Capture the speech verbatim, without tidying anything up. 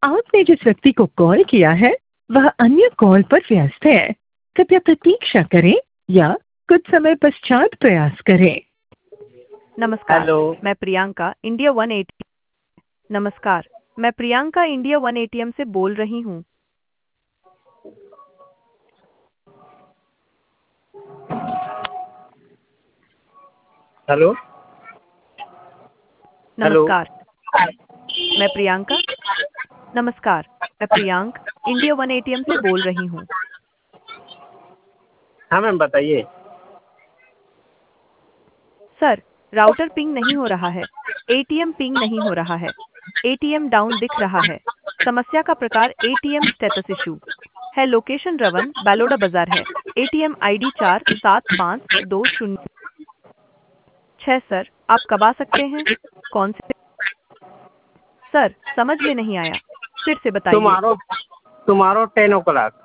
आपने जिस व्यक्ति को कॉल किया है वह अन्य कॉल पर व्यस्त है। कृपया प्रतीक्षा करें या कुछ समय पश्चात प्रयास करें। नमस्कार। हेलो। मैं प्रियंका इंडिया वन एटी नमस्कार मैं प्रियंका इंडिया वन एटीएम से बोल रही हूँ। हेलो। हेलो। नमस्कार मैं प्रियंका नमस्कार मैं प्रियंक इंडिया वन एटीएम से बोल रही हूँ। हाँ मैम बताइए। सर, राउटर पिंग नहीं हो रहा है। एटीएम पिंग नहीं हो रहा है। एटीएम डाउन दिख रहा है। समस्या का प्रकार एटीएम स्टेटस इशू है। लोकेशन रवन बैलोडा बाजार है। एटीएम आईडी चार सात पाँच दो शून्य छः। सर, आप कब आ सकते हैं? कौन से? सर, समझ में नहीं आया, फिर से बताइए। टुमारो टुमारो टेन ओ क्लाक।